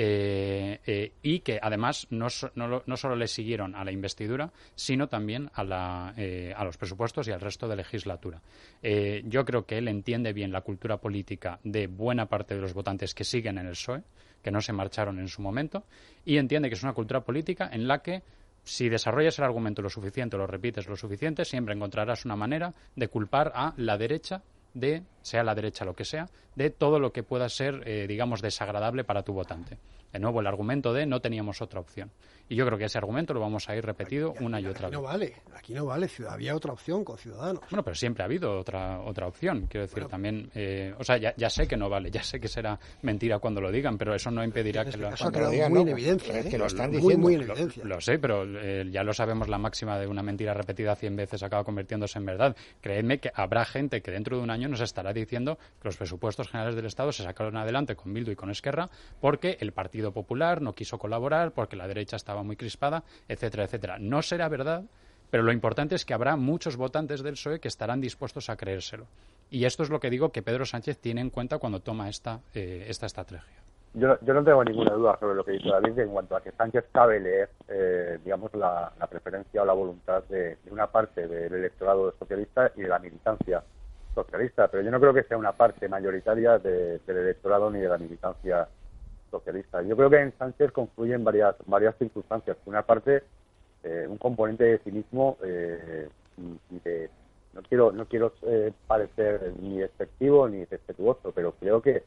y que además no solo le siguieron a la investidura, sino también a los presupuestos y al resto de legislatura. Yo creo que él entiende bien la cultura política de buena parte de los votantes que siguen en el PSOE, que no se marcharon en su momento, y entiende que es una cultura política en la que si desarrollas el argumento lo suficiente, lo repites lo suficiente, siempre encontrarás una manera de culpar a la derecha sea la derecha lo que sea, de todo lo que pueda ser, digamos, desagradable para tu votante. De nuevo, el argumento de no teníamos otra opción. Y yo creo que ese argumento lo vamos a ir repetido una y otra vez. Aquí no vale. Había otra opción con Ciudadanos. Bueno, pero siempre ha habido otra opción. Quiero decir, también... o sea, ya sé que no vale, ya sé que será mentira cuando lo digan, pero eso no impedirá que lo... Eso ha quedado muy en evidencia. Que lo están diciendo. Muy en evidencia. Lo sé, pero ya lo sabemos, la máxima de una mentira repetida 100 veces acaba convirtiéndose en verdad. Créeme que habrá gente que dentro de un año nos estará diciendo que los presupuestos generales del Estado se sacaron adelante con Bildu y con Esquerra porque el Partido Popular no quiso colaborar, porque la derecha estaba muy crispada, etcétera, etcétera. No será verdad, pero lo importante es que habrá muchos votantes del PSOE que estarán dispuestos a creérselo. Y esto es lo que digo que Pedro Sánchez tiene en cuenta cuando toma esta estrategia. Yo no tengo ninguna duda sobre lo que dice David en cuanto a que Sánchez sabe leer, digamos, la preferencia o la voluntad de una parte del electorado socialista y de la militancia socialista, pero yo no creo que sea una parte mayoritaria del electorado ni de la militancia socialista. Yo creo que en Sánchez confluyen varias circunstancias. Por una parte, un componente de cinismo y de no quiero parecer ni despectivo ni respetuoso, pero creo que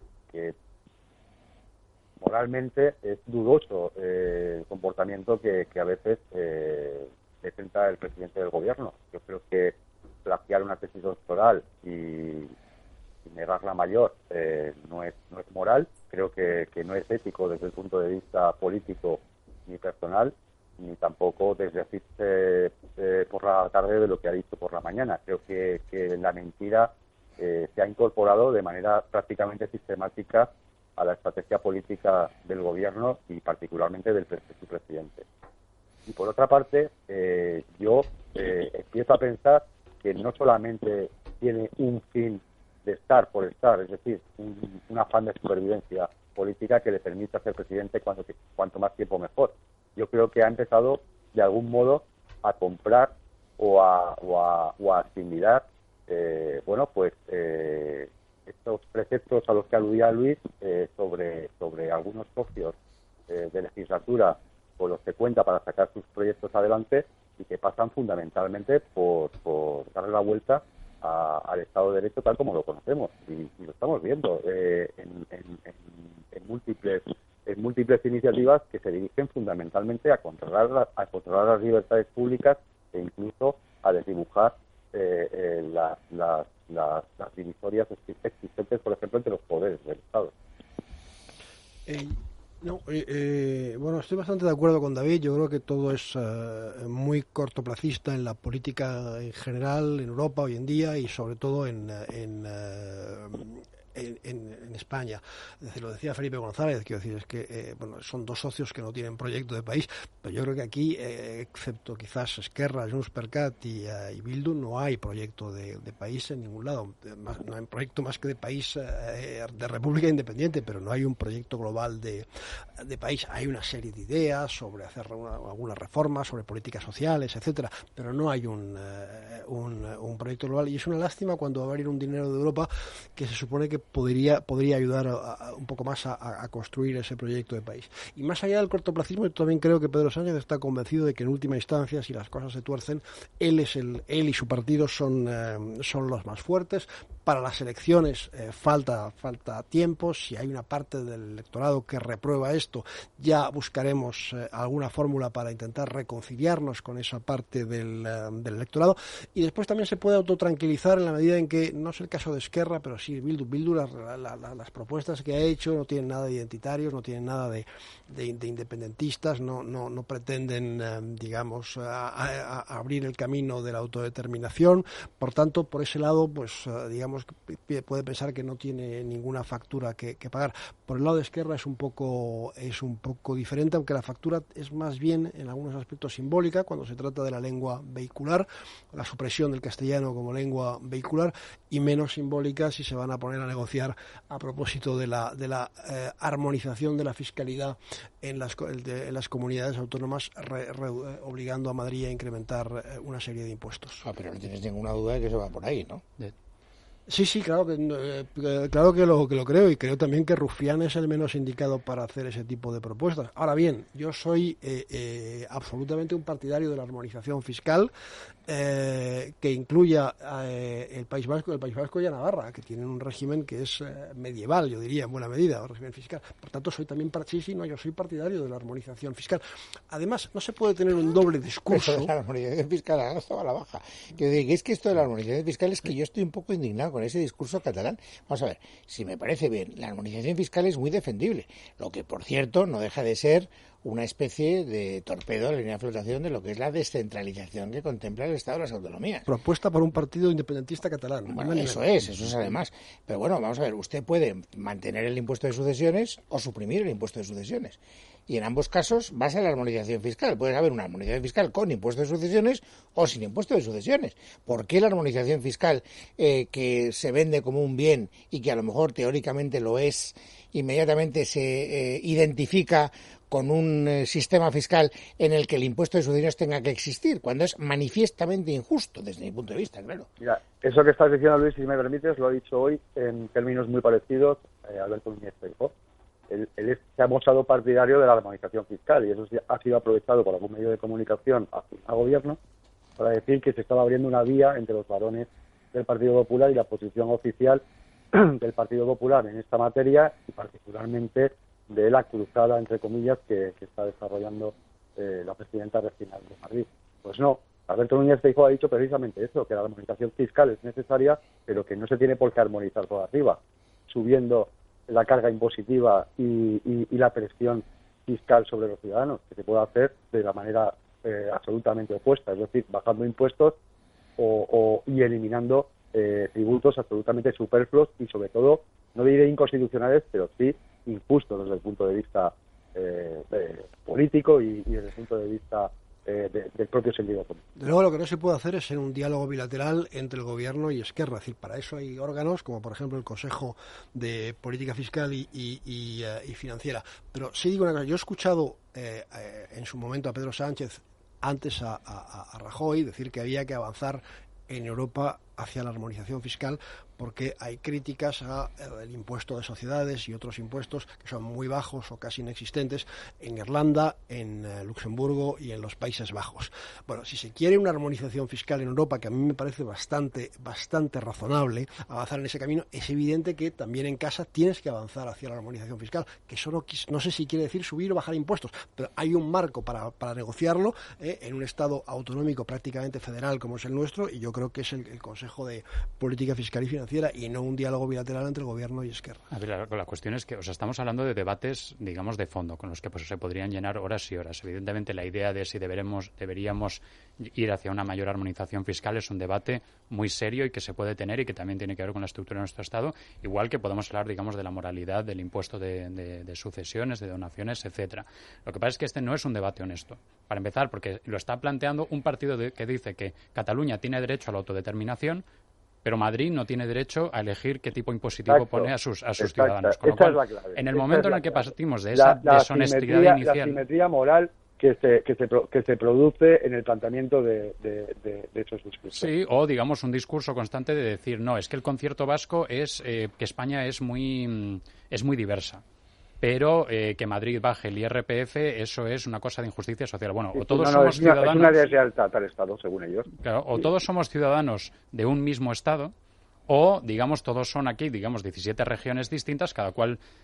moralmente es dudoso el comportamiento que a veces presenta el presidente del gobierno. Yo creo que plagiar una tesis doctoral y negarla mayor no es moral. Creo que no es ético desde el punto de vista político ni personal, ni tampoco desdecirse por la tarde de lo que ha dicho por la mañana. Creo que la mentira se ha incorporado de manera prácticamente sistemática a la estrategia política del gobierno y particularmente del su presidente. Y por otra parte, yo empiezo a pensar que no solamente tiene un fin de estar por estar, es decir, un afán de supervivencia política que le permita ser presidente cuanto más tiempo mejor. Yo creo que ha empezado de algún modo a comprar o a asimilar estos preceptos a los que aludía Luis sobre algunos socios de legislatura con los que cuenta para sacar sus proyectos adelante y que pasan fundamentalmente por darle la vuelta al Estado de Derecho tal como lo conocemos y lo estamos viendo en múltiples iniciativas que se dirigen fundamentalmente a controlar las libertades públicas e incluso a desdibujar las divisorias existentes, por ejemplo, entre los poderes del Estado. Bueno, estoy bastante de acuerdo con David. Yo creo que todo es muy cortoplacista en la política en general, en Europa hoy en día y sobre todo en en España. Es decir, lo decía Felipe González, quiero decir, es que son dos socios que no tienen proyecto de país, pero yo creo que aquí, excepto quizás Esquerra, Junts per Cat y Bildu, no hay proyecto de país en ningún lado. No hay proyecto más que de país de república independiente, pero no hay un proyecto global de país. Hay una serie de ideas sobre hacer algunas reformas, sobre políticas sociales, etcétera, pero no hay un proyecto global, y es una lástima cuando va a venir un dinero de Europa que se supone que podría ayudar un poco más a construir ese proyecto de país. Y más allá del cortoplacismo, yo también creo que Pedro Sánchez está convencido de que en última instancia, si las cosas se tuercen, él y su partido son los más fuertes. Para las elecciones falta tiempo. Si hay una parte del electorado que reprueba esto, ya buscaremos alguna fórmula para intentar reconciliarnos con esa parte del electorado. Y después también se puede autotranquilizar en la medida en que, no es el caso de Esquerra, pero sí Bildu las propuestas que ha hecho no tienen nada de identitarios, no tienen nada de independentistas, no pretenden, digamos, abrir el camino de la autodeterminación. Por tanto, por ese lado, pues digamos, puede pensar que no tiene ninguna factura que pagar. Por el lado de Esquerra es un poco diferente, aunque la factura es más bien en algunos aspectos simbólica, cuando se trata de la lengua vehicular, la supresión del castellano como lengua vehicular, y menos simbólica si se van a poner a negociar a propósito de la armonización de la fiscalidad en las comunidades autónomas, obligando a Madrid a incrementar una serie de impuestos. Pero no tienes ninguna duda de que eso va por ahí, ¿no? Sí, claro que lo creo, y creo también que Rufián es el menos indicado para hacer ese tipo de propuestas. Ahora bien, yo soy absolutamente un partidario de la armonización fiscal, que incluya el País Vasco y a Navarra, que tienen un régimen que es medieval, yo diría, en buena medida, un régimen fiscal. Por tanto, soy también yo soy partidario de la armonización fiscal. Además, no se puede tener un doble discurso. Pero la armonización fiscal ha estado a la baja. Que es que esto de la armonización fiscal es que yo estoy un poco indignado con ese discurso catalán. Vamos a ver, si me parece bien, la armonización fiscal es muy defendible, lo que, por cierto, no deja de ser una especie de torpedo a la línea de flotación de lo que es la descentralización que contempla el Estado de las autonomías. Propuesta por un partido independentista catalán. Bueno, eso es además. Pero bueno, vamos a ver, usted puede mantener el impuesto de sucesiones o suprimir el impuesto de sucesiones. Y en ambos casos vas a la armonización fiscal. Puedes haber una armonización fiscal con impuesto de sucesiones o sin impuesto de sucesiones. ¿Por qué la armonización fiscal que se vende como un bien y que a lo mejor teóricamente lo es, inmediatamente se identifica con un sistema fiscal en el que el impuesto de sucesiones tenga que existir, cuando es manifiestamente injusto desde mi punto de vista, claro? Mira, eso que estás diciendo, Luis, si me permites, lo ha dicho hoy en términos muy parecidos Alberto Núñez Feijóo. Él se ha mostrado partidario de la armonización fiscal, y eso ha sido aprovechado por algún medio de comunicación al gobierno para decir que se estaba abriendo una vía entre los varones del Partido Popular y la posición oficial del Partido Popular en esta materia, y particularmente de la cruzada, entre comillas, que está desarrollando la presidenta regional de Madrid. Pues no, Alberto Núñez Feijóo ha dicho precisamente eso, que la armonización fiscal es necesaria, pero que no se tiene por qué armonizar por arriba, subiendo la carga impositiva y la presión fiscal sobre los ciudadanos, que se puede hacer de la manera absolutamente opuesta, es decir, bajando impuestos y eliminando tributos absolutamente superfluos y, sobre todo, no diré inconstitucionales, pero sí injustos desde el punto de vista político y desde el punto de vista del propio sentido común. De luego, lo que no se puede hacer es en un diálogo bilateral entre el Gobierno y Esquerra. Es decir, para eso hay órganos como, por ejemplo, el Consejo de Política Fiscal y Financiera. Pero sí digo una cosa, yo he escuchado en su momento a Pedro Sánchez, antes a Rajoy, decir que había que avanzar en Europa hacia la armonización fiscal, porque hay críticas al impuesto de sociedades y otros impuestos que son muy bajos o casi inexistentes en Irlanda, en Luxemburgo y en los Países Bajos. Bueno, si se quiere una armonización fiscal en Europa, que a mí me parece bastante razonable avanzar en ese camino, es evidente que también en casa tienes que avanzar hacia la armonización fiscal, que eso no sé si quiere decir subir o bajar impuestos, pero hay un marco para negociarlo en un Estado autonómico prácticamente federal como es el nuestro, y yo creo que es el Consejo de Política Fiscal y Financiera financiera y no un diálogo bilateral entre el Gobierno y Esquerra. A ver, la cuestión es que estamos hablando de debates, digamos, de fondo, con los que pues, se podrían llenar horas y horas. Evidentemente, la idea de si deberíamos ir hacia una mayor armonización fiscal es un debate muy serio y que se puede tener y que también tiene que ver con la estructura de nuestro Estado, igual que podemos hablar, digamos, de la moralidad, del impuesto de sucesiones, de donaciones, etcétera. Lo que pasa es que este no es un debate honesto. Para empezar, porque lo está planteando un partido que dice que Cataluña tiene derecho a la autodeterminación, pero Madrid no tiene derecho a elegir qué tipo impositivo pone a sus ciudadanos. Con lo cual, es la clave. En el momento en el que partimos de esa deshonestidad inicial... La simetría moral que se produce en el planteamiento de esos discursos. Sí, o digamos un discurso constante de decir, no, es que el concierto vasco es que España es muy diversa. Pero que Madrid baje el IRPF, eso es una cosa de injusticia social. Bueno, o todos somos ciudadanos... Es una deslealtad al Estado, según ellos. Claro, o todos somos ciudadanos de un mismo Estado, o, digamos, todos son aquí, digamos, 17 regiones distintas, cada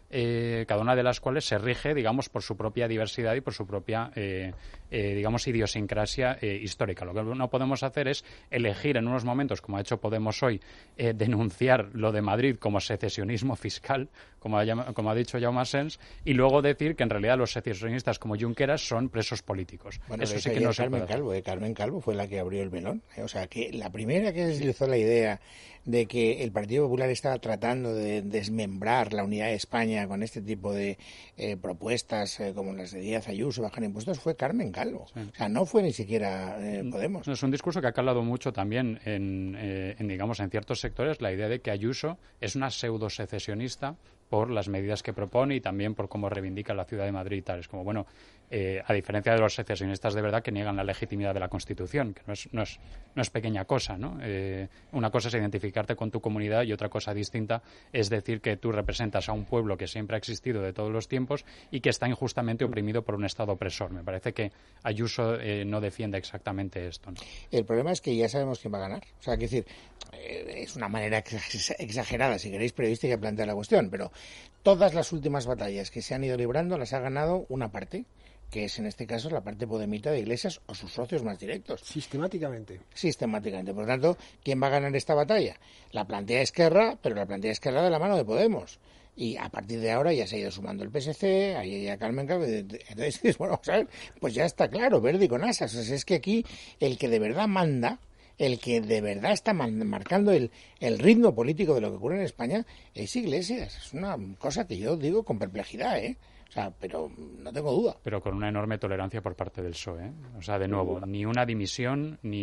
una de las cuales se rige, digamos, por su propia diversidad y por su propia, digamos, idiosincrasia histórica. Lo que no podemos hacer es elegir en unos momentos, como ha hecho Podemos hoy, denunciar lo de Madrid como secesionismo fiscal, como ha dicho Jaume Asens, y luego decir que en realidad los secesionistas como Junqueras son presos políticos. Bueno, eso sí que no se puede hacer. Carmen Calvo fue la que abrió el melón. O sea, que la primera que deslizó la idea de que el Partido Popular estaba tratando de desmembrar la unidad de España con este tipo de propuestas como las de Díaz Ayuso, bajar impuestos, fue Carmen Calvo. Sí. O sea, no fue ni siquiera Podemos. Es un discurso que ha calado mucho también digamos, en ciertos sectores, la idea de que Ayuso es una pseudo-secesionista por las medidas que propone y también por cómo reivindica la ciudad de Madrid y tal. Es como, bueno, a diferencia de los secesionistas de verdad que niegan la legitimidad de la Constitución, que no es pequeña cosa, ¿no? Una cosa es identificarte con tu comunidad y otra cosa distinta es decir que tú representas a un pueblo que siempre ha existido de todos los tiempos y que está injustamente oprimido por un Estado opresor. Me parece que Ayuso no defiende exactamente esto, ¿no? El problema es que ya sabemos quién va a ganar. O sea, quiero decir, es una manera exagerada, si queréis, periodística de plantear la cuestión, pero todas las últimas batallas que se han ido librando las ha ganado una parte, que es en este caso la parte podemita de Iglesias o sus socios más directos. Sistemáticamente. Por lo tanto, ¿quién va a ganar esta batalla? La plantea Esquerra, pero la plantea Esquerra de la mano de Podemos. Y a partir de ahora ya se ha ido sumando el PSC, ahí ya Carmen Calvo. Entonces, bueno, vamos a ver, pues ya está claro, verde y con asas. O sea, es que aquí el que de verdad manda, el que de verdad está marcando el ritmo político de lo que ocurre en España es Iglesias. Es una cosa que yo digo con perplejidad, O sea, pero no tengo duda. Pero con una enorme tolerancia por parte del PSOE, O sea, de nuevo, ni una dimisión, ni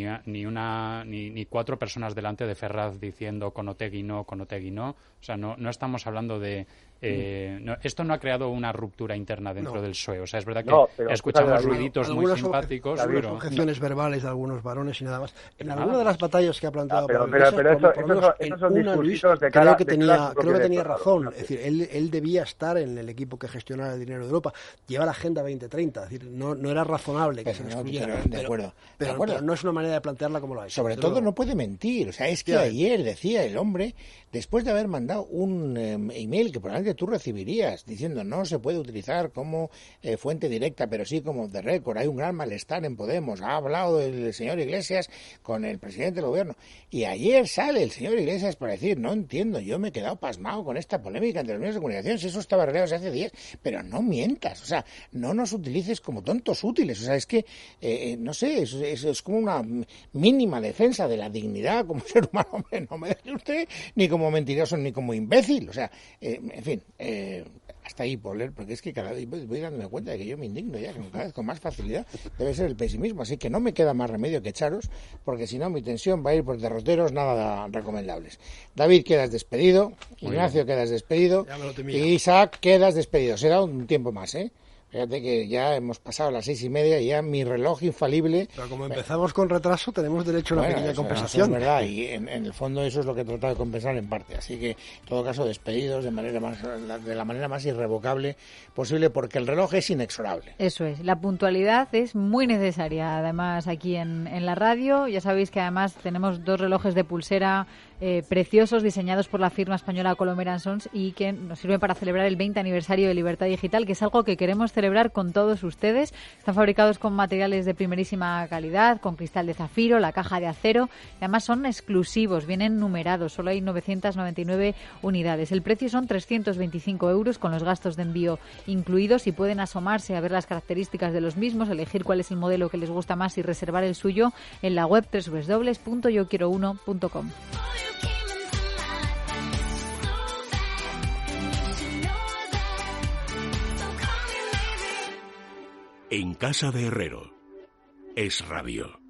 4 personas delante de Ferraz diciendo con Otegi no. O sea, no estamos hablando de... esto no ha creado una ruptura interna dentro del PSOE. O sea, es verdad que escuchamos ruiditos muy simpáticos, pero... objeciones verbales de algunos varones y nada más. En alguna de las batallas que ha planteado... Pero esos son discursitos de cara... Creo que tenía razón. Es decir, él debía estar en el equipo que gestionara el dinero de Europa. Lleva la Agenda 2030. Es decir, no era razonable que se le excluyera. De acuerdo. Pero no es una manera de plantearla como lo ha hecho. Sobre todo no puede mentir. O sea, es que ayer decía el hombre, después de haber mandado un email que probablemente tú recibirías diciendo no se puede utilizar como fuente directa, pero sí como de récord. Hay un gran malestar en Podemos. Ha hablado el señor Iglesias con el presidente del gobierno. Y ayer sale el señor Iglesias para decir, no entiendo, yo me he quedado pasmado con esta polémica entre los medios de comunicación, si eso estaba arreglado hace 10, pero no mientas, o sea, no nos utilices como tontos útiles, o sea, es que, no sé, es como una mínima defensa de la dignidad como ser humano, hombre, no me deje usted ni como mentiroso ni como imbécil, o sea, en fin, hasta ahí, Poler, porque es que cada vez voy dándome cuenta de que yo me indigno ya, cada vez con más facilidad, debe ser el pesimismo, así que no me queda más remedio que echaros, porque si no mi tensión va a ir por derroteros nada recomendables. David, quedas despedido, Ignacio, quedas despedido, y Isaac, quedas despedido. Será un tiempo más, Fíjate que ya hemos pasado las 6:30 y ya mi reloj infalible... Pero como empezamos con retraso, tenemos derecho a una pequeña compensación. Eso es verdad, y en el fondo eso es lo que he tratado de compensar en parte. Así que, en todo caso, despedidos de la manera más irrevocable posible, porque el reloj es inexorable. Eso es, la puntualidad es muy necesaria, además, aquí en la radio. Ya sabéis que además tenemos 2 relojes de pulsera preciosos, diseñados por la firma española Colomer & Sons y que nos sirven para celebrar el 20 aniversario de Libertad Digital, que es algo que queremos celebrar celebrar con todos ustedes. Están fabricados con materiales de primerísima calidad, con cristal de zafiro, la caja de acero. Y además son exclusivos, vienen numerados, solo hay 999 unidades. El precio son 325 euros con los gastos de envío incluidos y pueden asomarse a ver las características de los mismos, elegir cuál es el modelo que les gusta más y reservar el suyo en la web www.yoquiero1.com. En casa de Herrero. Es Radio.